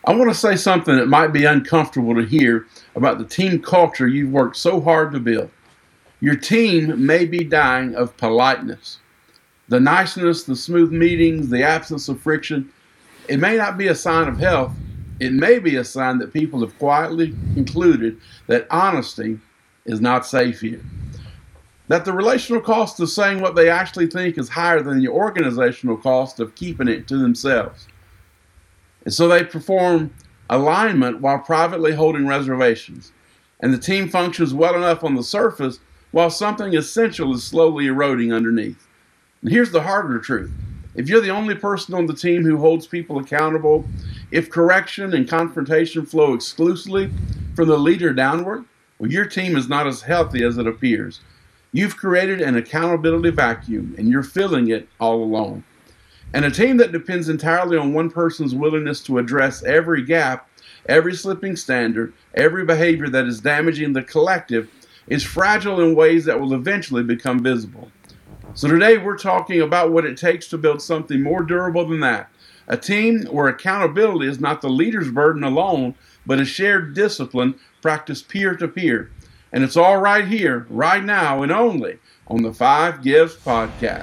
I want to say something that might be uncomfortable to hear about the team culture you've worked so hard to build. Your team may be dying of politeness. The niceness, the smooth meetings, the absence of friction, it may not be a sign of health. It may be a sign that people have quietly concluded that honesty is not safe here. That the relational cost of saying what they actually think is higher than the organizational cost of keeping it to themselves. And so they perform alignment while privately holding reservations. And the team functions well enough on the surface while something essential is slowly eroding underneath. And here's the harder truth. If you're the only person on the team who holds people accountable, if correction and confrontation flow exclusively from the leader downward, well, your team is not as healthy as it appears. You've created an accountability vacuum, and you're filling it all alone. And a team that depends entirely on one person's willingness to address every gap, every slipping standard, every behavior that is damaging the collective is fragile in ways that will eventually become visible. So today we're talking about what it takes to build something more durable than that. A team where accountability is not the leader's burden alone, but a shared discipline practiced peer to peer. And it's all right here, right now, and only on the Five Gifts Podcast.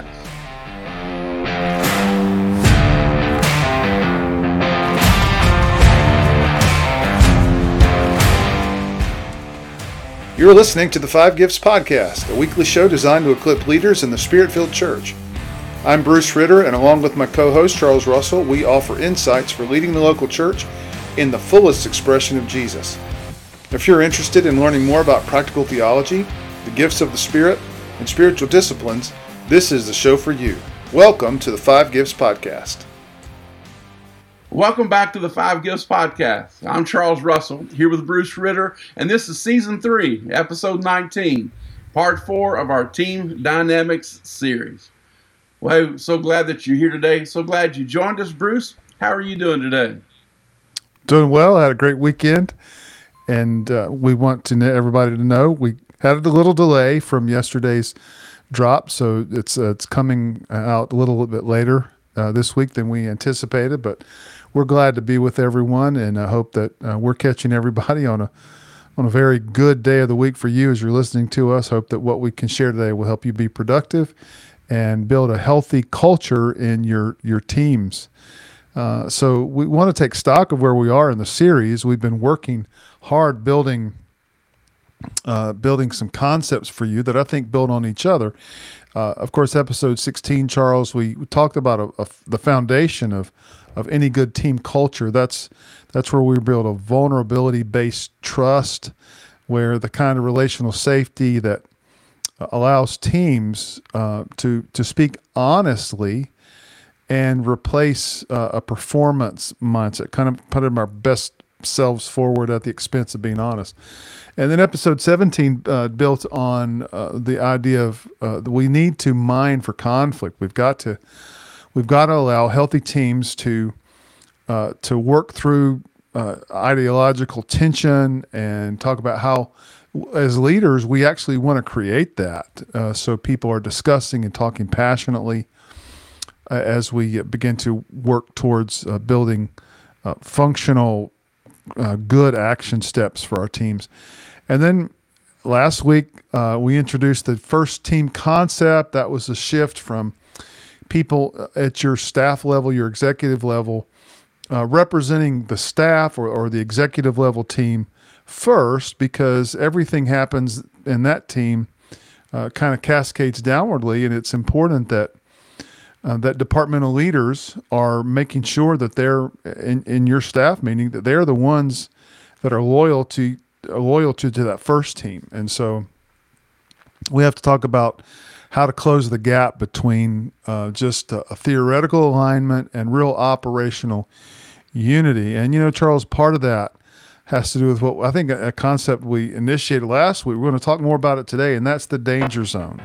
You're listening to the Five Gifts Podcast, a weekly show designed to equip leaders in the Spirit-filled church. I'm Bruce Ritter, and along with my co-host Charles Russell, we offer insights for leading the local church in the fullest expression of Jesus. If you're interested in learning more about practical theology, the gifts of the Spirit, and spiritual disciplines, this is the show for you. Welcome to the Five Gifts Podcast. Welcome back to the Five Gifts Podcast. I'm Charles Russell, here with Bruce Ritter, and this is Season 3, Episode 19, Part 4 of our Team Dynamics series. Well, hey, so glad that you're here today. So glad you joined us, Bruce. How are you doing today? Doing well. I had a great weekend, and we want to everybody to know we had a little delay from yesterday's drop, so it's coming out a little bit later this week than we anticipated, but we're glad to be with everyone, and I hope that we're catching everybody on a very good day of the week for you as you're listening to us. Hope that what we can share today will help you be productive and build a healthy culture in your teams. So we want to take stock of where we are in the series. We've been working hard building some concepts for you that I think build on each other. Of course, episode 16, Charles, we talked about the foundation of any good team culture. That's where we build a vulnerability-based trust, where the kind of relational safety that allows teams to speak honestly and replace a performance mindset, kind of putting our best selves forward at the expense of being honest. And then episode 17 built on the idea of we need to mine for conflict. We've got to allow healthy teams to work through ideological tension and talk about how, as leaders, we actually want to create that. So people are discussing and talking passionately as we begin to work towards building functional, good action steps for our teams. And then last week, we introduced the first team concept. That was a shift from people at your staff level, your executive level, representing the staff or the executive level team first, because everything happens in that team kind of cascades downwardly, and it's important that that departmental leaders are making sure that they're in your staff meeting, that they're the ones that are loyal to that first team. And so we have to talk about how to close the gap between just a theoretical alignment and real operational unity. And, Charles, part of that has to do with what I think a concept we initiated last week. We're going to talk more about it today, and that's the danger zone.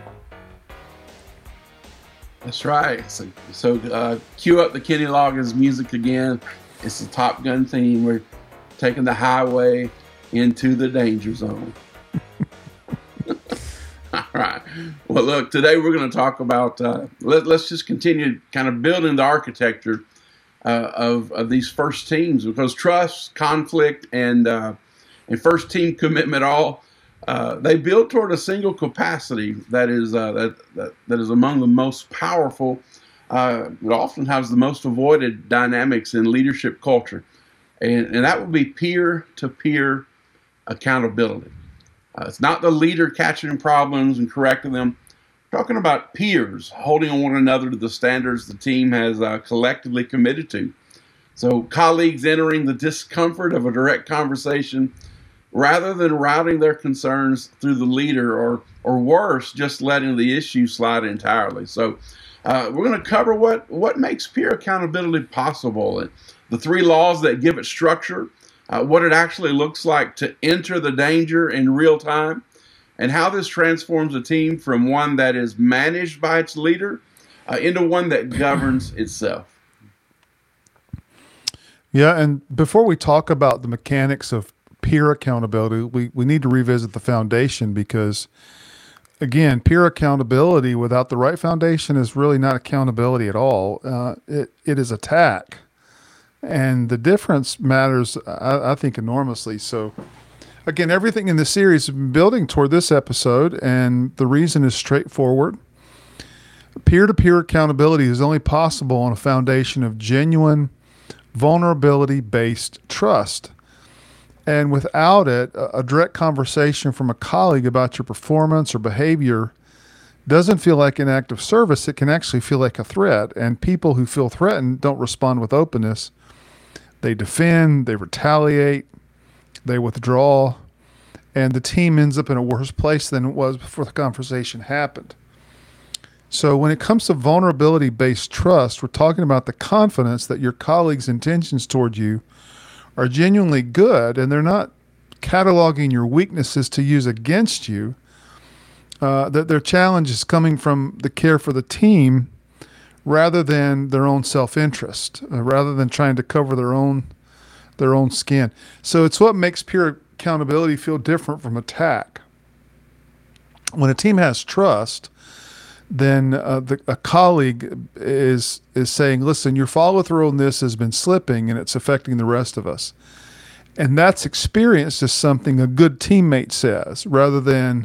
That's right. So cue up the Kenny Loggins music again. It's the Top Gun theme. We're taking the highway into the danger zone. All right. Well, look, today we're going to talk about, let's just continue kind of building the architecture of these first teams, because trust, conflict, and first team commitment all they build toward a single capacity that is that is among the most powerful. It often has the most avoided dynamics in leadership culture, and that would be peer-to-peer accountability. It's not the leader catching problems and correcting them. We're talking about peers holding on one another to the standards the team has collectively committed to. So colleagues entering the discomfort of a direct conversation rather than routing their concerns through the leader, or worse, just letting the issue slide entirely. So we're going to cover what makes peer accountability possible, and the 3 laws that give it structure, what it actually looks like to enter the danger in real time, and how this transforms a team from one that is managed by its leader into one that governs itself. Yeah, and before we talk about the mechanics of peer accountability, we need to revisit the foundation, because, again, peer accountability without the right foundation is really not accountability at all. It is attack. And the difference matters, I think, enormously. So, again, everything in the series has been building toward this episode, and the reason is straightforward. Peer-to-peer accountability is only possible on a foundation of genuine, vulnerability-based trust. And without it, a direct conversation from a colleague about your performance or behavior doesn't feel like an act of service. It can actually feel like a threat. And people who feel threatened don't respond with openness. They defend, they retaliate, they withdraw, and the team ends up in a worse place than it was before the conversation happened. So when it comes to vulnerability-based trust, we're talking about the confidence that your colleagues' intentions toward you are genuinely good, and they're not cataloging your weaknesses to use against you. That their challenge is coming from the care for the team rather than their own self-interest, rather than trying to cover their own skin. So it's what makes peer accountability feel different from attack. When a team has trust, then a colleague is saying, listen, your follow-through on this has been slipping and it's affecting the rest of us. And that's experienced as something a good teammate says, rather than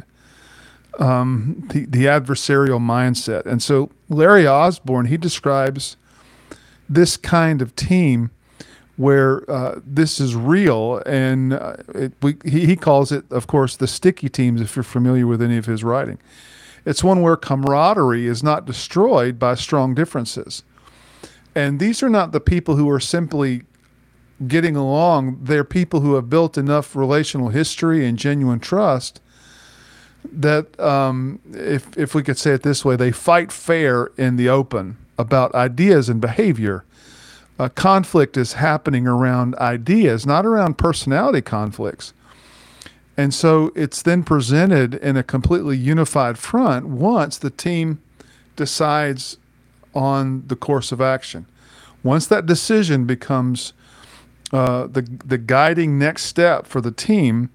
the adversarial mindset. And so Larry Osborne, he describes this kind of team where this is real, and he calls it, of course, the sticky teams, if you're familiar with any of his writing. It's one where camaraderie is not destroyed by strong differences. And these are not the people who are simply getting along. They're people who have built enough relational history and genuine trust that, if we could say it this way, they fight fair in the open about ideas and behavior. Conflict is happening around ideas, not around personality conflicts. And so it's then presented in a completely unified front once the team decides on the course of action. Once that decision becomes the guiding next step for the team,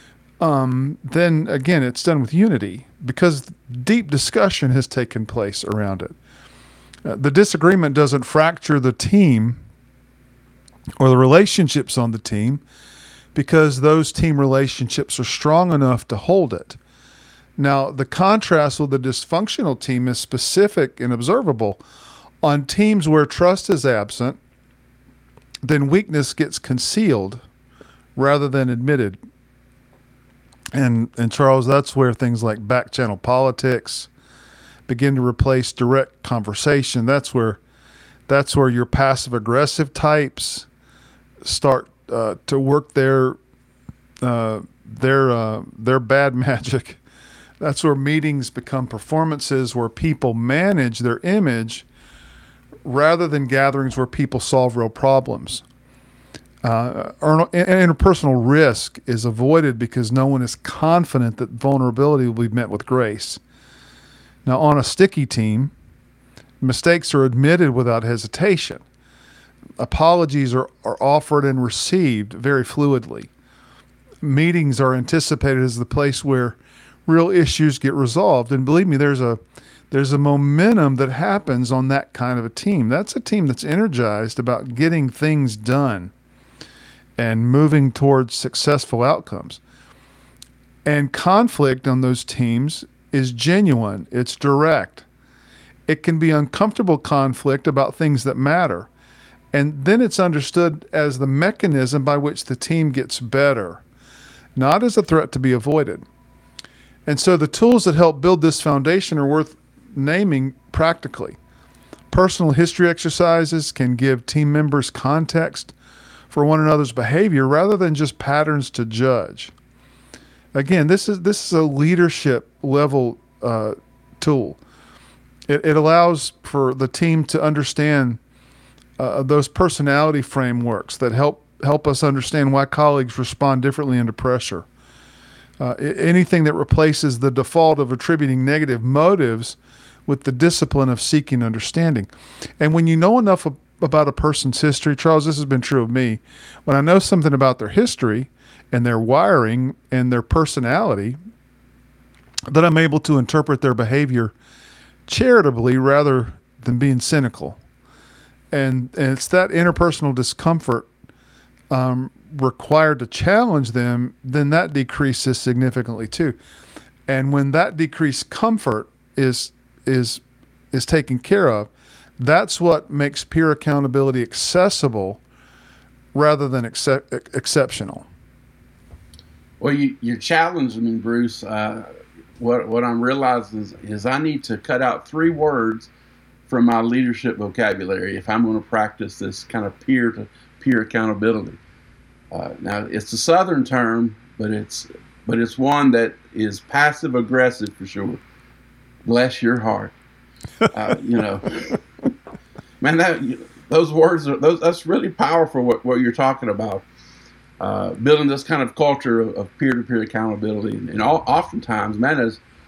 then again, it's done with unity because deep discussion has taken place around it. The disagreement doesn't fracture the team or the relationships on the team, because those team relationships are strong enough to hold it. Now, the contrast with the dysfunctional team is specific and observable. On teams where trust is absent, then weakness gets concealed rather than admitted. And Charles, that's where things like back channel politics begin to replace direct conversation. That's where your passive aggressive types start to work their bad magic. That's where meetings become performances where people manage their image rather than gatherings where people solve real problems. Interpersonal risk is avoided because no one is confident that vulnerability will be met with grace. Now, on a sticky team, mistakes are admitted without hesitation. Apologies are offered and received very fluidly. Meetings are anticipated as the place where real issues get resolved. And believe me, there's a There's a momentum that happens on that kind of a team. That's a team that's energized about getting things done and moving towards successful outcomes. And conflict on those teams is genuine, it's direct. It can be uncomfortable conflict about things that matter. And then it's understood as the mechanism by which the team gets better, not as a threat to be avoided. And so the tools that help build this foundation are worth naming practically. Personal history exercises can give team members context for one another's behavior rather than just patterns to judge. Again, this is a leadership level tool. It allows for the team to understand those personality frameworks that help us understand why colleagues respond differently under pressure. Anything that replaces the default of attributing negative motives with the discipline of seeking understanding. And when you know enough about a person's history, Charles, this has been true of me, when I know something about their history and their wiring and their personality, that I'm able to interpret their behavior charitably rather than being cynical. And it's that interpersonal discomfort required to challenge them, then that decreases significantly too. And when that decreased comfort is taken care of, that's what makes peer accountability accessible rather than exceptional. Well, you're challenging me, Bruce. What I'm realizing is I need to cut out 3 words from my leadership vocabulary if I'm going to practice this kind of peer-to-peer accountability. Now, it's a Southern term, but it's one that is passive aggressive for sure. Bless your heart. Man, those words that's really powerful. What you're talking about, building this kind of culture of peer-to-peer accountability, and oftentimes, man,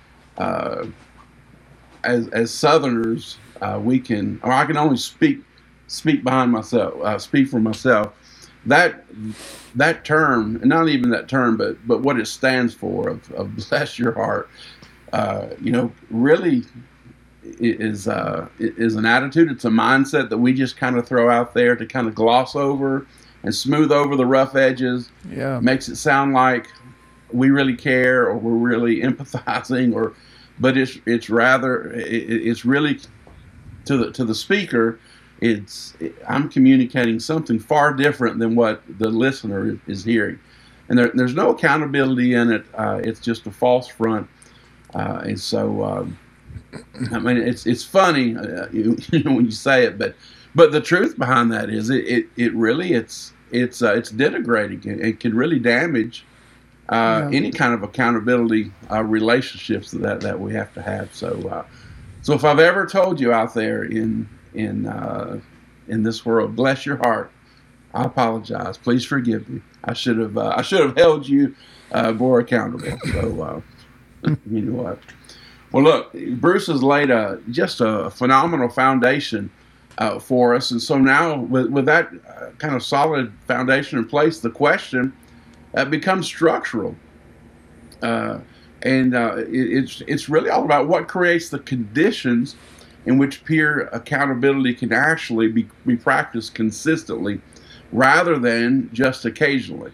as Southerners, I can only speak behind myself, speak for myself. That term, and not even that term, but what it stands for of bless your heart, really is an attitude. It's a mindset that we just kind of throw out there to kind of gloss over and smooth over the rough edges. Yeah, makes it sound like we really care or we're really empathizing, but it's rather it's really to the speaker. I'm communicating something far different than what the listener is hearing, and there's no accountability in it. It's just a false front, and so I mean it's funny when you say it, but the truth behind that is it really it's denigrating. It can really damage any kind of accountability relationships that we have to have. So if I've ever told you out there in this world, bless your heart, I apologize. Please forgive me. I should have held you more accountable. So you know what? Well, look, Bruce has laid just a phenomenal foundation for us, and so now with that kind of solid foundation in place, the question becomes structural, and it's really all about what creates the conditions in which peer accountability can actually be practiced consistently rather than just occasionally,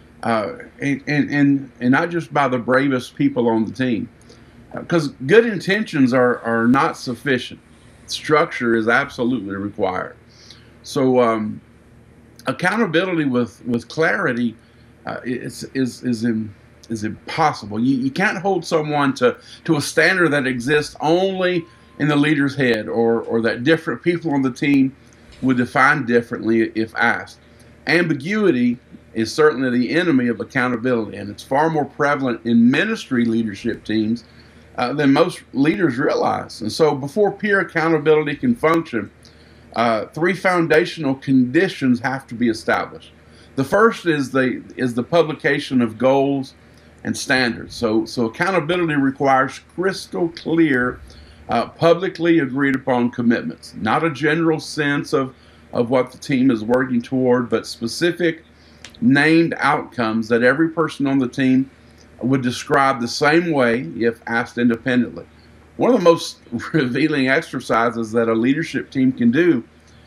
and not just by the bravest people on the team, because good intentions are not sufficient. Structure is absolutely required. So accountability with clarity is impossible. You can't hold someone to a standard that exists only in the leader's head, or that different people on the team would define differently if asked. Ambiguity is certainly the enemy of accountability, and it's far more prevalent in ministry leadership teams than most leaders realize. And so before peer accountability can function, 3 foundational conditions have to be established. The first is the publication of goals and standards. So accountability requires crystal clear, publicly agreed upon commitments, not a general sense of what the team is working toward, but specific named outcomes that every person on the team would describe the same way if asked independently. One of the most revealing exercises that a leadership team can do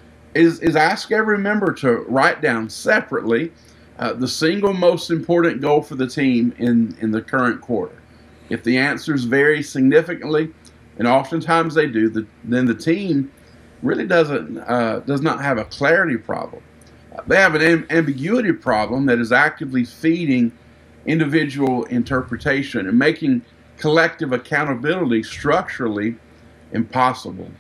is ask every member to write down separately the single most important goal for the team in the current quarter. If the answers vary significantly, and oftentimes they do, then the team really does not have a clarity problem. They have an ambiguity problem that is actively feeding individual interpretation and making collective accountability structurally impossible.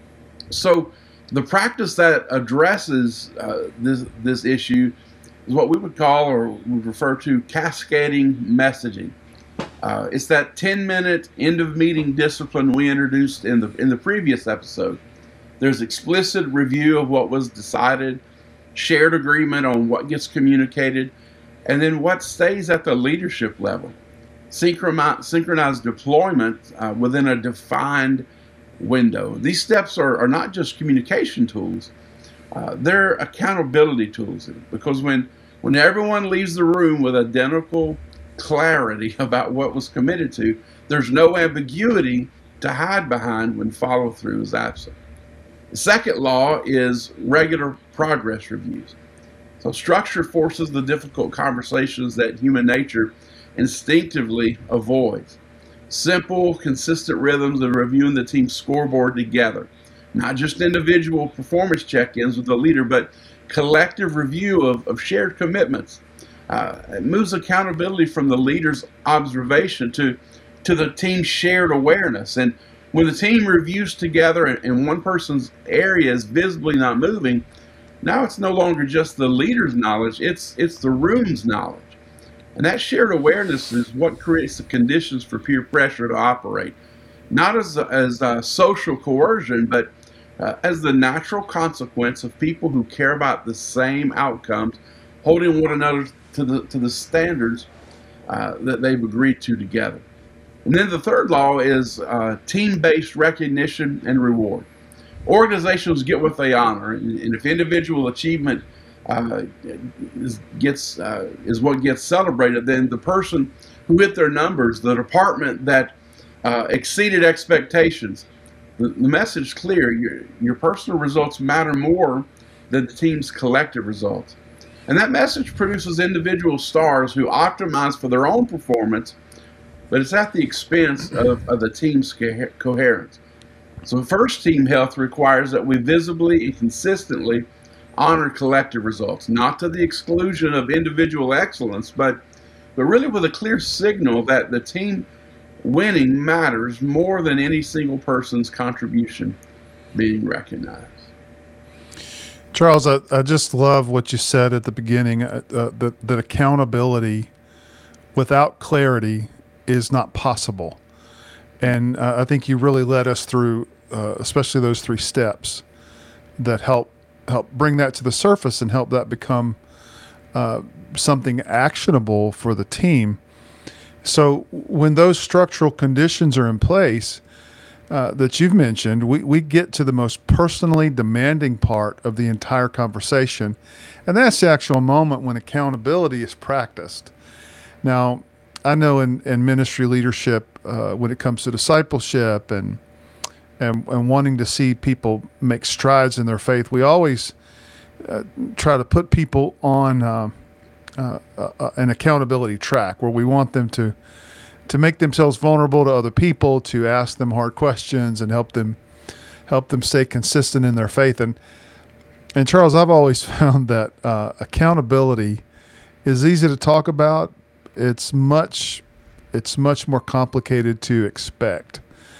So the practice that addresses this issue is what we would call, or we refer to, cascading messaging. It's that 10-minute end of meeting discipline we introduced in the previous episode. There's explicit review of what was decided, shared agreement on what gets communicated, and then what stays at the leadership level. Synchronized deployment within a defined window. These steps are not just communication tools, they're accountability tools, because when everyone leaves the room with identical clarity about what was committed to, there's no ambiguity to hide behind when follow through is absent. The second law is regular progress reviews. So structure forces the difficult conversations that human nature instinctively avoids. Simple, consistent rhythms of reviewing the team's scoreboard together. Not just individual performance check-ins with the leader, but collective review of shared commitments. It moves accountability from the leader's observation to the team's shared awareness. And when the team reviews together and one person's area is visibly not moving, now it's no longer just the leader's knowledge, it's the room's knowledge. And that shared awareness is what creates the conditions for peer pressure to operate, not as social coercion, but as the natural consequence of people who care about the same outcomes, holding one another to the standards that they've agreed to together. And then the third law is team-based recognition and reward. Organizations get what they honor, and if individual achievement is what gets celebrated, then the person who hit their numbers, the department that exceeded expectations, the message is clear: your personal results matter more than the team's collective results. And that message produces individual stars who optimize for their own performance, but it's at the expense of the team's coherence. So first, team health requires that we visibly and consistently honor collective results, not to the exclusion of individual excellence, but really with a clear signal that the team winning matters more than any single person's contribution being recognized. Charles, I just love what you said at the beginning, that accountability without clarity is not possible. And I think you really led us through, especially those 3 steps that help bring that to the surface and help that become something actionable for the team. So when those structural conditions are in place that you've mentioned, we get to the most personally demanding part of the entire conversation, and that's the actual moment when accountability is practiced. Now, I know in ministry leadership, when it comes to discipleship and wanting to see people make strides in their faith, we always try to put people on an accountability track where we want them to make themselves vulnerable to other people, to ask them hard questions and help them stay consistent in their faith. And Charles, I've always found that accountability is easy to talk about. It's much more complicated to expect.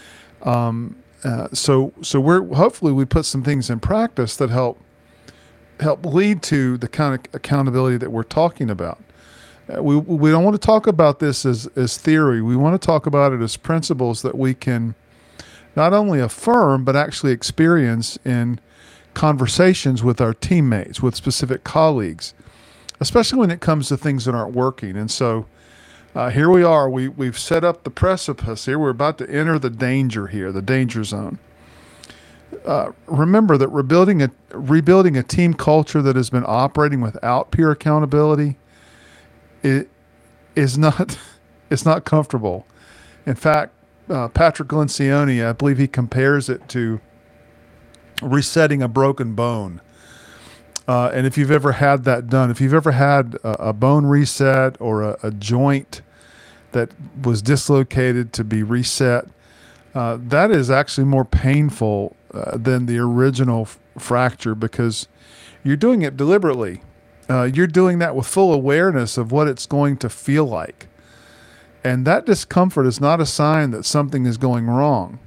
So hopefully we put some things in practice that help lead to the kind of accountability that we're talking about. We don't want to talk about this as theory. We want to talk about it as principles that we can not only affirm, but actually experience in conversations with our teammates, with specific colleagues, especially when it comes to things that aren't working. And so here we are. We've set up the precipice here. We're about to enter the danger here, the danger zone. Remember that rebuilding a team culture that has been operating without peer accountability it's not comfortable. In fact, Patrick Lencioni, I believe he compares it to resetting a broken bone. And if you've ever had that done, if you've ever had a bone reset or a joint that was dislocated to be reset, that is actually more painful than the original fracture, because you're doing it deliberately. You're doing that with full awareness of what it's going to feel like. And that discomfort is not a sign that something is going wrong.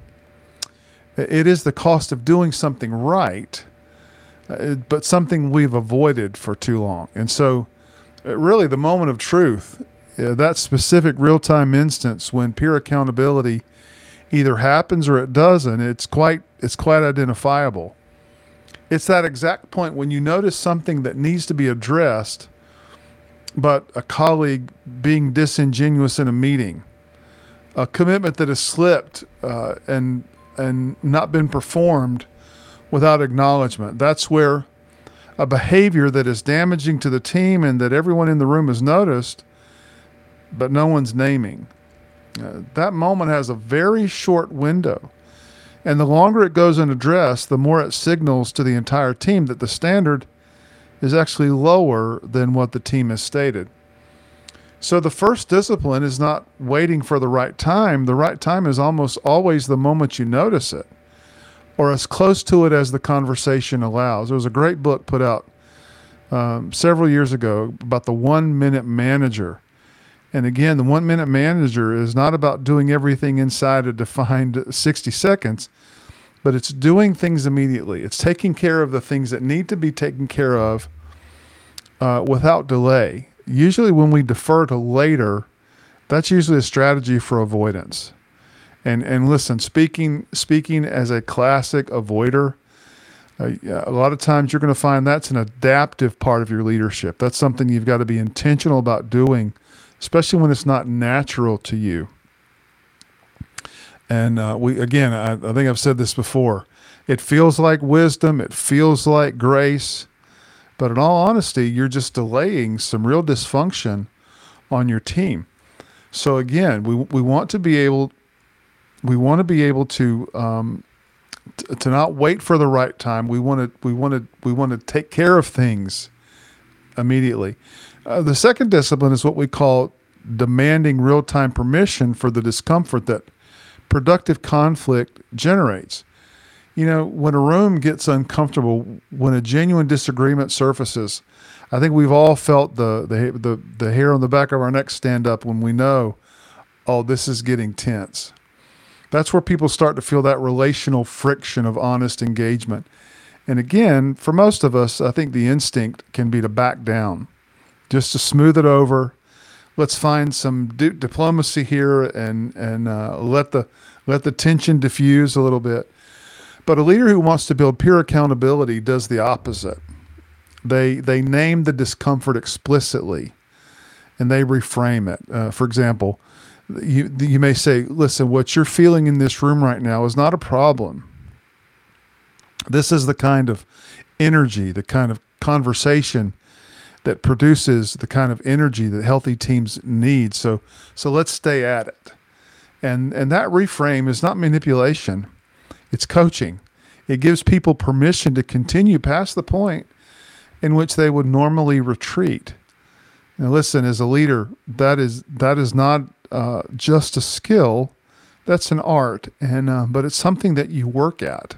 It is the cost of doing something right, but something we've avoided for too long. And so, really, the moment of truth, that specific real-time instance when peer accountability either happens or it doesn't, it's quite identifiable. It's that exact point when you notice something that needs to be addressed, but a colleague being disingenuous in a meeting, a commitment that has slipped and not been performed without acknowledgement. That's where a behavior that is damaging to the team and that everyone in the room has noticed, but no one's naming. That moment has a very short window. And the longer it goes unaddressed, the more it signals to the entire team that the standard is actually lower than what the team has stated. So the first discipline is not waiting for the right time. The right time is almost always the moment you notice it, or as close to it as the conversation allows. There was a great book put out several years ago about the 1 minute manager. And again, the 1 minute manager is not about doing everything inside a defined 60 seconds, but it's doing things immediately. It's taking care of the things that need to be taken care of without delay. Usually when we defer to later, that's usually a strategy for avoidance. And listen, speaking as a classic avoider, a lot of times you're going to find that's an adaptive part of your leadership. That's something you've got to be intentional about doing, especially when it's not natural to you. And I think I've said this before. It feels like wisdom. It feels like grace. But in all honesty, you're just delaying some real dysfunction on your team. So again, we want to be able to not wait for the right time. We want to take care of things immediately. The second discipline is what we call demanding real-time permission for the discomfort that productive conflict generates. You know, when a room gets uncomfortable, when a genuine disagreement surfaces, I think we've all felt the hair on the back of our neck stand up when we know, oh, this is getting tense. That's where people start to feel that relational friction of honest engagement. And again, for most of us, I think the instinct can be to back down, just to smooth it over. Let's find some diplomacy here and let the tension diffuse a little bit. But a leader who wants to build peer accountability does the opposite. They name the discomfort explicitly, and they reframe it. For example, you may say, listen, what you're feeling in this room right now is not a problem. This is the kind of energy, the kind of conversation that produces the kind of energy that healthy teams need. So let's stay at it. And that reframe is not manipulation. It's coaching. It gives people permission to continue past the point in which they would normally retreat. Now listen, as a leader, that is not just a skill, that's an art, but it's something that you work at.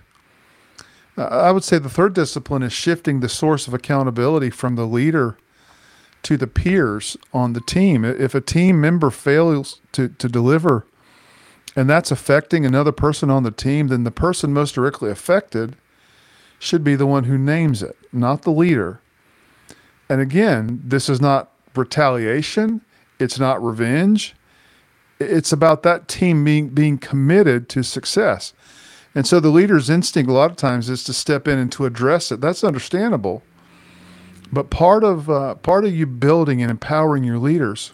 I would say the third discipline is shifting the source of accountability from the leader to the peers on the team. If a team member fails to deliver, and that's affecting another person on the team, then the person most directly affected should be the one who names it, not the leader. And again, this is not retaliation. It's not revenge. It's about that team being committed to success. And so the leader's instinct a lot of times is to step in and to address it. That's understandable. But part of you building and empowering your leaders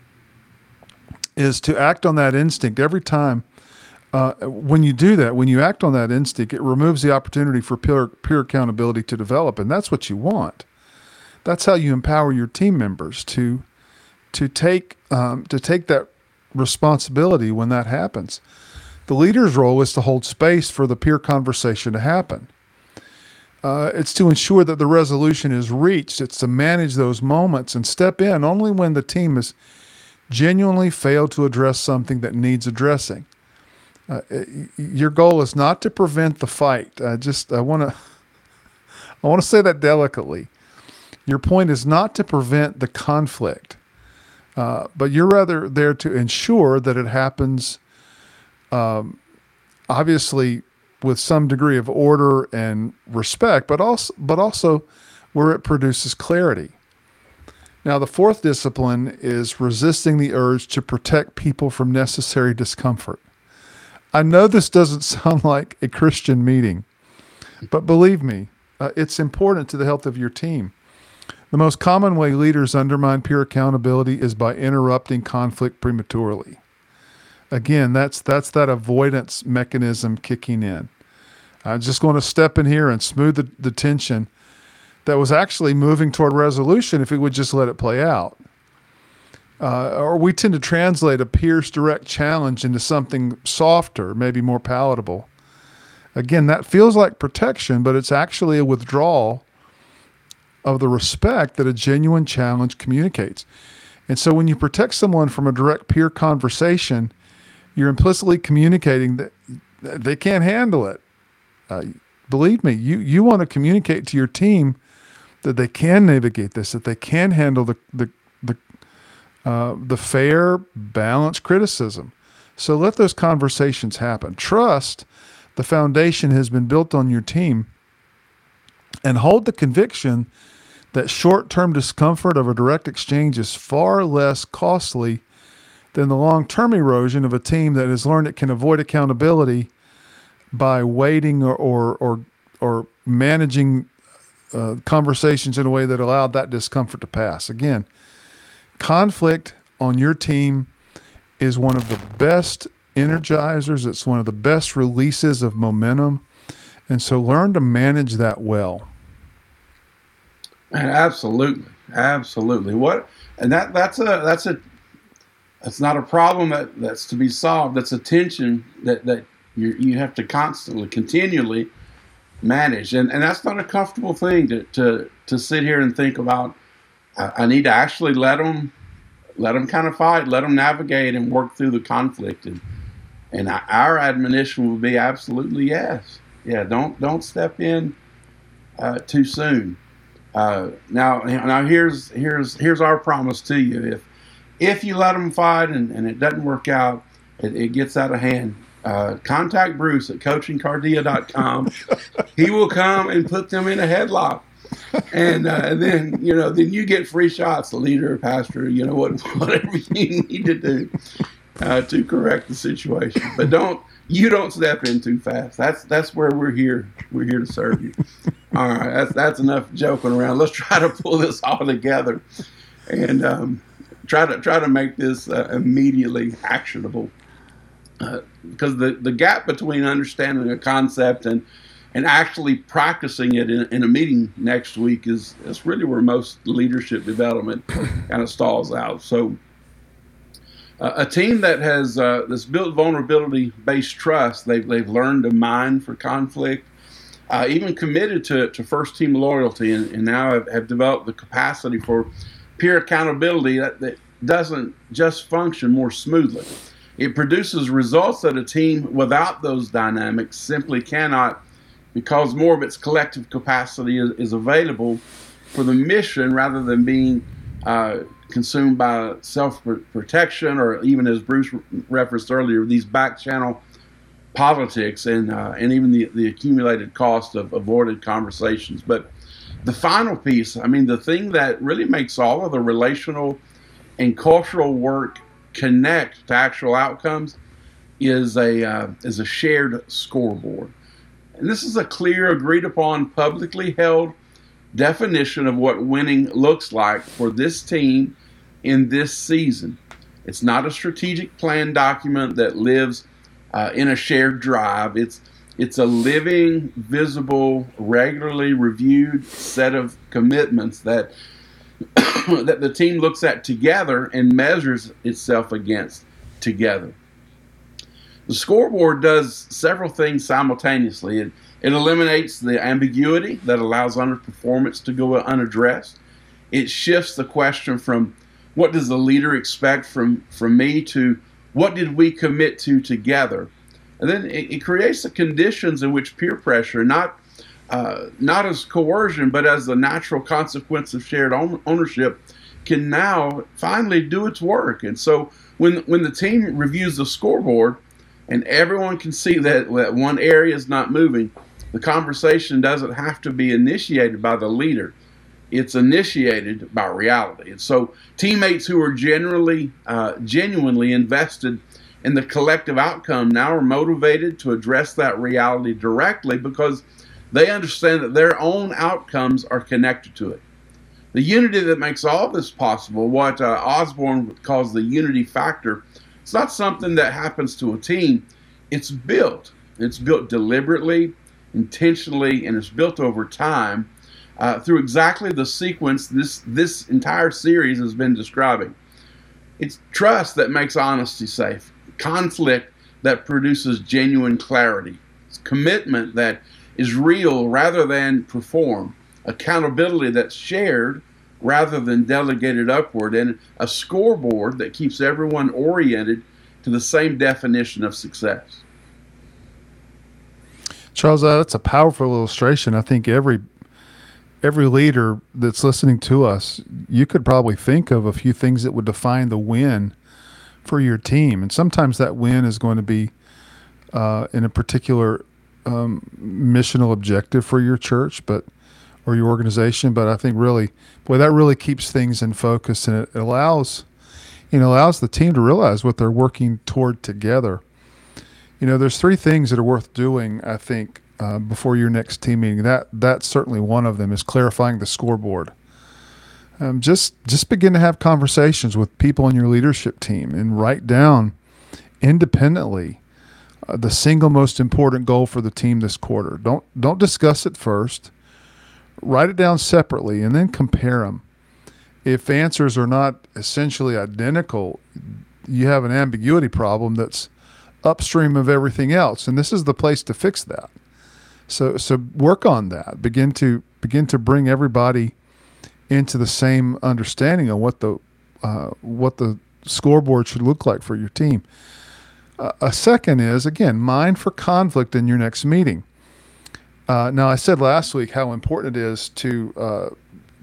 is to act on that instinct every time. When you do that, when you act on that instinct, it removes the opportunity for peer accountability to develop, and that's what you want. That's how you empower your team members to take that responsibility when that happens. The leader's role is to hold space for the peer conversation to happen. It's to ensure that the resolution is reached. It's to manage those moments and step in only when the team has genuinely failed to address something that needs addressing. Your goal is not to prevent the fight. I want to say that delicately. Your point is not to prevent the conflict, but you're rather there to ensure that it happens, obviously with some degree of order and respect, but also where it produces clarity. Now, the fourth discipline is resisting the urge to protect people from necessary discomfort. I know this doesn't sound like a Christian meeting, but believe me, it's important to the health of your team. The most common way leaders undermine peer accountability is by interrupting conflict prematurely. Again, that's that avoidance mechanism kicking in. I'm just going to step in here and smooth the tension that was actually moving toward resolution if we would just let it play out. Or we tend to translate a peer's direct challenge into something softer, maybe more palatable. Again, that feels like protection, but it's actually a withdrawal of the respect that a genuine challenge communicates. And so when you protect someone from a direct peer conversation, you're implicitly communicating that they can't handle it. Believe me, you want to communicate to your team that they can navigate this, that they can handle the fair, balanced criticism. So let those conversations happen. Trust the foundation has been built on your team, and hold the conviction that short-term discomfort of a direct exchange is far less costly than the long-term erosion of a team that has learned it can avoid accountability by waiting or managing conversations in a way that allowed that discomfort to pass. Again, conflict on your team is one of the best energizers. It's one of the best releases of momentum. And so learn to manage that well. Absolutely. Absolutely. That's not a problem that's to be solved. That's a tension that you have to constantly, continually manage. And that's not a comfortable thing to sit here and think about. I need to actually let them kind of fight, let them navigate and work through the conflict. And our admonition will be absolutely yes. Yeah, don't step in too soon. Now here's our promise to you. If you let them fight and it doesn't work out, it gets out of hand, contact Bruce at coachingcardia.com. He will come and put them in a headlock. And then you get free shots, the leader or pastor, whatever you need to do to correct the situation. But don't step in too fast. That's where we're here. We're here to serve you. All right, that's enough joking around. Let's try to pull this all together and try to make this immediately actionable. Because the gap between understanding a concept and actually practicing it in a meeting next week is really where most leadership development kind of stalls out. So a team that has that's built vulnerability-based trust, they've learned to mine for conflict, even committed to first team loyalty, and now have developed the capacity for peer accountability that doesn't just function more smoothly. It produces results that a team without those dynamics simply cannot, because more of its collective capacity is available for the mission rather than being consumed by self-protection or even, as Bruce referenced earlier, these back-channel politics and even the accumulated cost of avoided conversations. But the final piece, the thing that really makes all of the relational and cultural work connect to actual outcomes is a shared scoreboard. And this is a clear, agreed upon, publicly held definition of what winning looks like for this team in this season. It's not a strategic plan document that lives in a shared drive. It's a living, visible, regularly reviewed set of commitments that that the team looks at together and measures itself against together. The scoreboard does several things simultaneously. It eliminates the ambiguity that allows underperformance to go unaddressed. It shifts the question from what does the leader expect from me to what did we commit to together? And then it creates the conditions in which peer pressure, not as coercion, but as the natural consequence of shared ownership, can now finally do its work. And so when the team reviews the scoreboard and everyone can see that one area is not moving, the conversation doesn't have to be initiated by the leader. It's initiated by reality. And so teammates who are genuinely invested in the collective outcome now are motivated to address that reality directly because they understand that their own outcomes are connected to it. The unity that makes all this possible, what Osborne calls the unity factor, it's not something that happens to a team. It's built. It's built deliberately, intentionally, and it's built over time through exactly the sequence this entire series has been describing. It's trust that makes honesty safe, conflict that produces genuine clarity, it's commitment that is real rather than perform, accountability that's shared rather than delegated upward, and a scoreboard that keeps everyone oriented to the same definition of success. Charles, that's a powerful illustration. I think every leader that's listening to us, you could probably think of a few things that would define the win for your team. And sometimes that win is going to be in a particular missional objective for your church, or your organization. But I think really, that really keeps things in focus, and it allows the team to realize what they're working toward together. There's three things that are worth doing, I think, before your next team meeting. That's certainly one of them, is clarifying the scoreboard. Just begin to have conversations with people on your leadership team and write down independently the single most important goal for the team this quarter. Don't discuss it first. Write it down separately and then compare them. If answers are not essentially identical, you have an ambiguity problem that's upstream of everything else, and this is the place to fix that. So work on that. Begin to bring everybody into the same understanding of what the scoreboard should look like for your team. A second is, again, mind for conflict in your next meeting. Now, I said last week how important it is to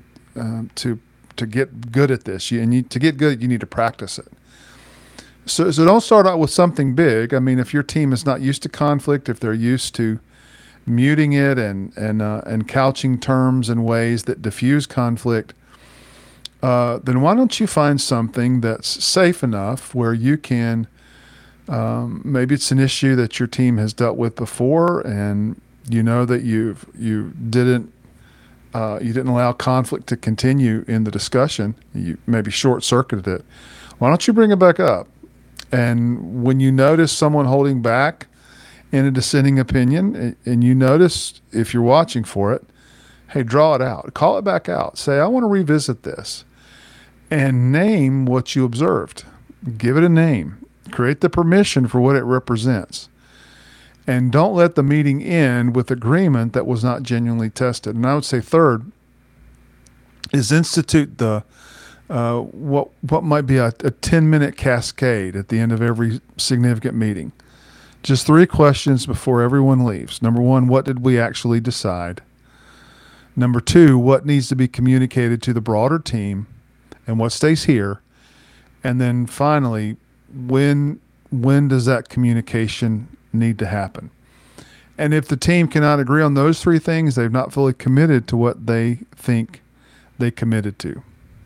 get good at this. To get good, you need to practice it. So don't start out with something big. I mean, if your team is not used to conflict, if they're used to muting it and couching terms in ways that diffuse conflict, then why don't you find something that's safe enough where you can, maybe it's an issue that your team has dealt with before, and that you didn't allow conflict to continue in the discussion. You maybe short-circuited it. Why don't you bring it back up? And when you notice someone holding back in a dissenting opinion, and you notice, if you're watching for it, hey, draw it out. Call it back out. Say, I want to revisit this. And name what you observed. Give it a name. Create the permission for what it represents. And don't let the meeting end with agreement that was not genuinely tested. And I would say third is institute the what might be a 10-minute cascade at the end of every significant meeting. Just 3 questions before everyone leaves. Number 1, what did we actually decide? Number 2, what needs to be communicated to the broader team and what stays here? And then finally, when does that communication need to happen? And if the team cannot agree on those 3 things, they've not fully committed to what they think they committed to.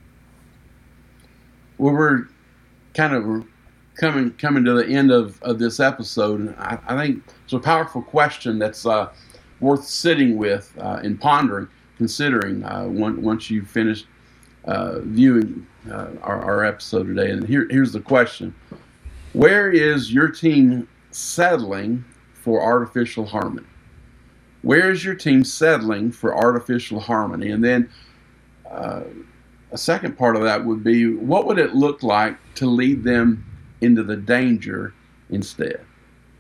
Well, we're kind of coming to the end of this episode, and I think it's a powerful question that's worth sitting with and pondering, considering once you've finished viewing our episode today. And here's the question: where is your team settling for artificial harmony? Where is your team settling for artificial harmony? And then a second part of that would be, what would it look like to lead them into the danger instead?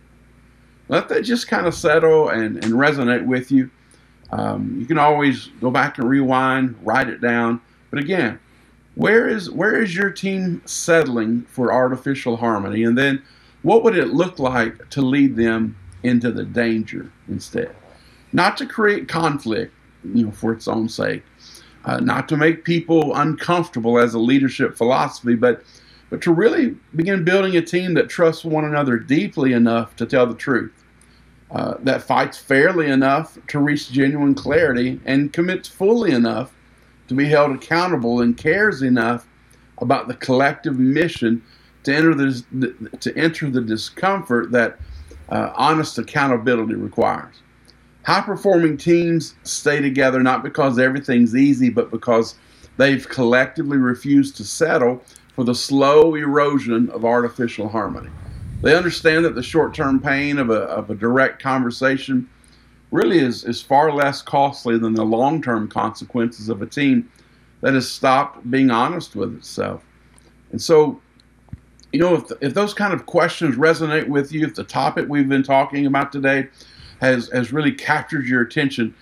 let that just kind of settle and resonate with you. You can always go back and rewind, write it down. But again, where is your team settling for artificial harmony? And then what would it look like to lead them into the danger instead? Not to create conflict, for its own sake. Not to make people uncomfortable as a leadership philosophy, but to really begin building a team that trusts one another deeply enough to tell the truth, that fights fairly enough to reach genuine clarity, and commits fully enough to be held accountable, and cares enough about the collective mission to enter the discomfort that honest accountability requires. High-performing teams stay together not because everything's easy, but because they've collectively refused to settle for the slow erosion of artificial harmony. They understand that the short-term pain of a direct conversation really is far less costly than the long-term consequences of a team that has stopped being honest with itself. And so, if those kind of questions resonate with you, if the topic we've been talking about today has really captured your attention,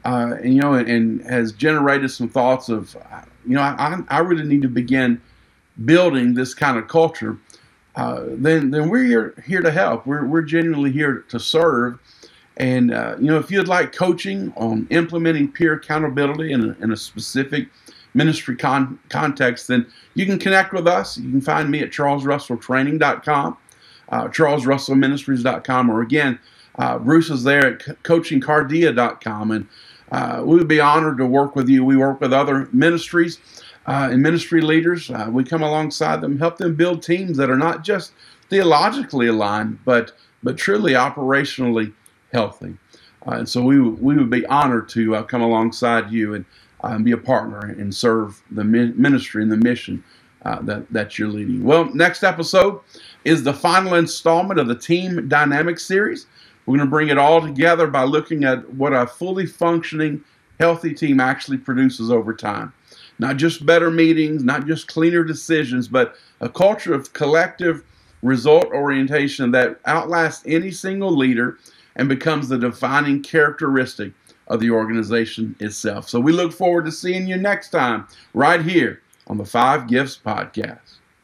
and has generated some thoughts of, I really need to begin building this kind of culture, then we're here to help. We're genuinely here to serve. And, if you'd like coaching on implementing peer accountability in a specific ministry context, then you can connect with us. You can find me at charlesrusselltraining.com, charlesrussellministries.com, or again, Bruce is there at coachingcardia.com. And we would be honored to work with you. We work with other ministries and ministry leaders. We come alongside them, help them build teams that are not just theologically aligned, but truly operationally healthy. And so we would be honored to come alongside you and be a partner and serve the ministry and the mission that you're leading. Well, next episode is the final installment of the Team Dynamics series. We're going to bring it all together by looking at what a fully functioning, healthy team actually produces over time. Not just better meetings, not just cleaner decisions, but a culture of collective result orientation that outlasts any single leader and becomes the defining characteristic of the organization itself. So we look forward to seeing you next time right here on the 5 Gifts Podcast.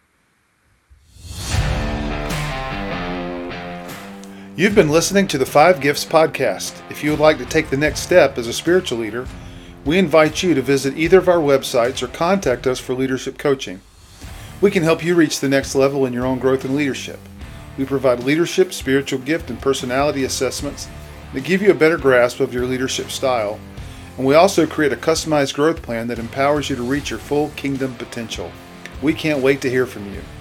You've been listening to the 5 Gifts Podcast. If you would like to take the next step as a spiritual leader, we invite you to visit either of our websites or contact us for leadership coaching. We can help you reach the next level in your own growth and leadership. We provide leadership, spiritual gift, and personality assessments that give you a better grasp of your leadership style. And we also create a customized growth plan that empowers you to reach your full kingdom potential. We can't wait to hear from you.